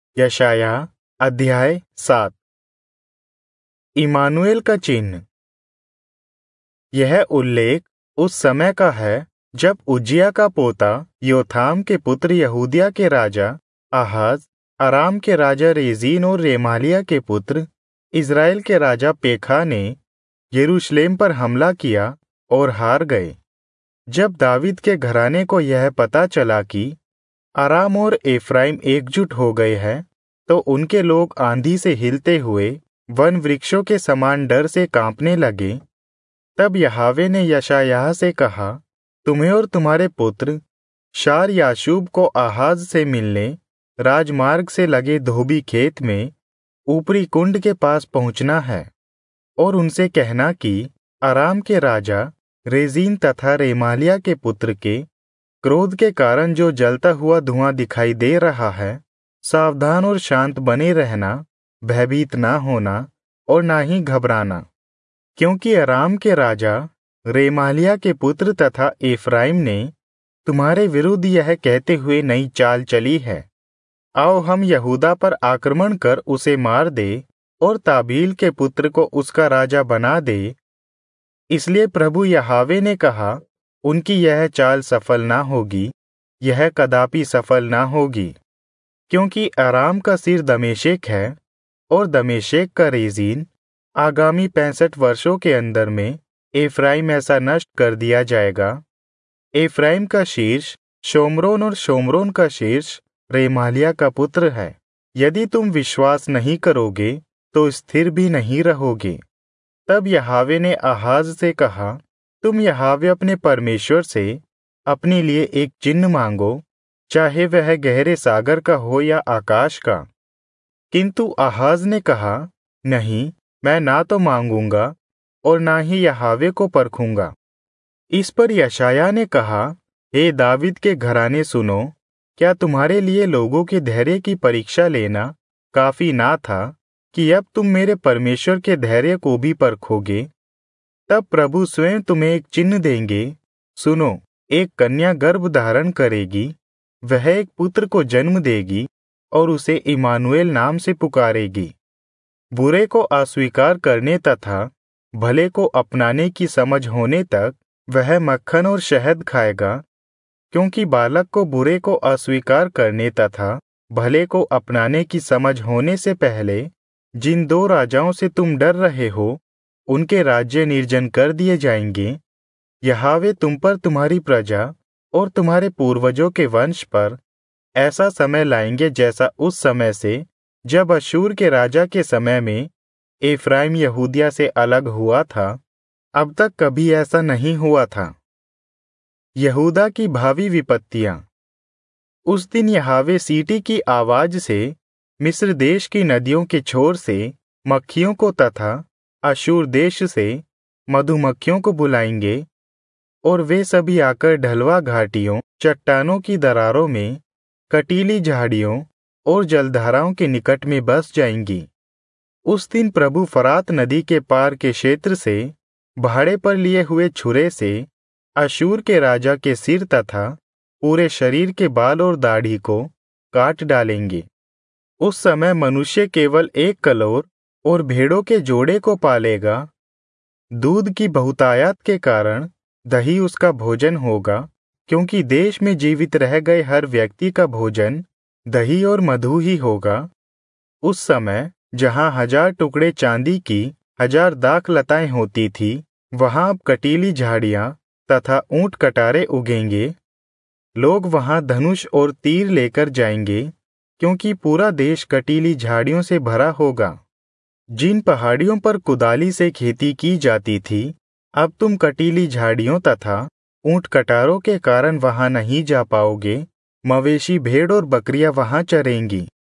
यशाया अध्याय 7। इमानुएल का चिन्ह। यह उल्लेख उस समय का है जब उज्जिया का पोता योथाम के पुत्र यहूदिया के राजा आहाज, अराम के राजा रेजीन और रेमालिया के पुत्र इज़राइल के राजा पेखा ने यरूशलेम पर हमला किया और हार गए। जब दावीद के घराने को यह पता चला कि अराम और एफ्राइम एकजुट हो गए हैं, तो उनके लोग आंधी से हिलते हुए वन वृक्षों के समान डर से कांपने लगे। तब यहोवा ने यशायाह से कहा, तुम्हें और तुम्हारे पुत्र शार याशूब को आहाज से मिलने राजमार्ग से लगे धोबी खेत में ऊपरी कुंड के पास पहुंचना है और उनसे कहना कि अराम के राजा रेजीन तथा रेमालिया के पुत्र के क्रोध के कारण जो जलता हुआ धुआं दिखाई दे रहा है, सावधान और शांत बने रहना, भयभीत ना होना और ना ही घबराना, क्योंकि अराम के राजा रेमालिया के पुत्र तथा एफ्राइम ने तुम्हारे विरुद्ध यह कहते हुए नई चाल चली है, आओ हम यहूदा पर आक्रमण कर उसे मार दे और ताबील के पुत्र को उसका राजा बना दे। इसलिए प्रभु यहोवा ने कहा, उनकी यह चाल सफल ना होगी, यह कदापि सफल ना होगी, क्योंकि अराम का सिर दमेशेक है और दमेशेक का रेजीन। आगामी 65 वर्षों के अंदर में एफ्राइम ऐसा नष्ट कर दिया जाएगा। एफ्राइम का शीर्ष शोम्रोन और शोम्रोन का शीर्ष रेमालिया का पुत्र है। यदि तुम विश्वास नहीं करोगे तो स्थिर भी नहीं रहोगे। तब यहोवा ने आहाज से कहा, तुम यहोवा अपने परमेश्वर से अपने लिए एक चिन्ह मांगो, चाहे वह गहरे सागर का हो या आकाश का। किंतु आहाज ने कहा, नहीं, मैं ना तो मांगूंगा और ना ही यहोवा को परखूंगा। इस पर यशायाह ने कहा, हे दावीद के घराने सुनो, क्या तुम्हारे लिए लोगों के धैर्य की परीक्षा लेना काफी ना था कि अब तुम मेरे परमेश्वर के धैर्य को भी परखोगे? तब प्रभु स्वयं तुम्हें एक चिन्ह देंगे। सुनो, एक कन्या गर्भ धारण करेगी, वह एक पुत्र को जन्म देगी और उसे इमानुएल नाम से पुकारेगी। बुरे को अस्वीकार करने तथा भले को अपनाने की समझ होने तक वह मक्खन और शहद खाएगा, क्योंकि बालक को बुरे को अस्वीकार करने तथा भले को अपनाने की समझ होने से पहले जिन 2 राजाओं से तुम डर रहे हो, उनके राज्य निर्जन कर दिए जाएंगे। यहोवा तुम पर, तुम्हारी प्रजा और तुम्हारे पूर्वजों के वंश पर ऐसा समय लाएंगे जैसा उस समय से जब अश्शूर के राजा के समय में एफ्राइम यहूदिया से अलग हुआ था, अब तक कभी ऐसा नहीं हुआ था। यहूदा की भावी विपत्तियां। उस दिन यहोवा सीटी की आवाज से मिस्र देश की नदियों के छोर से मक्खियों को तथा अश्शूर देश से मधुमक्खियों को बुलाएंगे, और वे सभी आकर ढलवा घाटियों, चट्टानों की दरारों में, कटीली झाड़ियों और जलधाराओं के निकट में बस जाएंगी। उस दिन प्रभु फरात नदी के पार के क्षेत्र से भाड़े पर लिए हुए छुरे से अश्शूर के राजा के सिर तथा पूरे शरीर के बाल और दाढ़ी को काट डालेंगे। उस समय मनुष्य केवल एक कलोर और भेड़ों के जोड़े को पालेगा। दूध की बहुतायत के कारण दही उसका भोजन होगा, क्योंकि देश में जीवित रह गए हर व्यक्ति का भोजन दही और मधु ही होगा। उस समय जहां 1000 टुकड़े चांदी की 1000 दाख लताएं होती थी, वहां अब कटीली झाड़ियां तथा ऊंट कटारे उगेंगे। लोग वहां धनुष और तीर लेकर जाएंगे, क्योंकि पूरा देश कटीली झाड़ियों से भरा होगा। जिन पहाड़ियों पर कुदाली से खेती की जाती थी, अब तुम कटीली झाड़ियों तथा ऊंट कटारों के कारण वहां नहीं जा पाओगे। मवेशी, भेड़ और बकरियां वहां चरेंगी।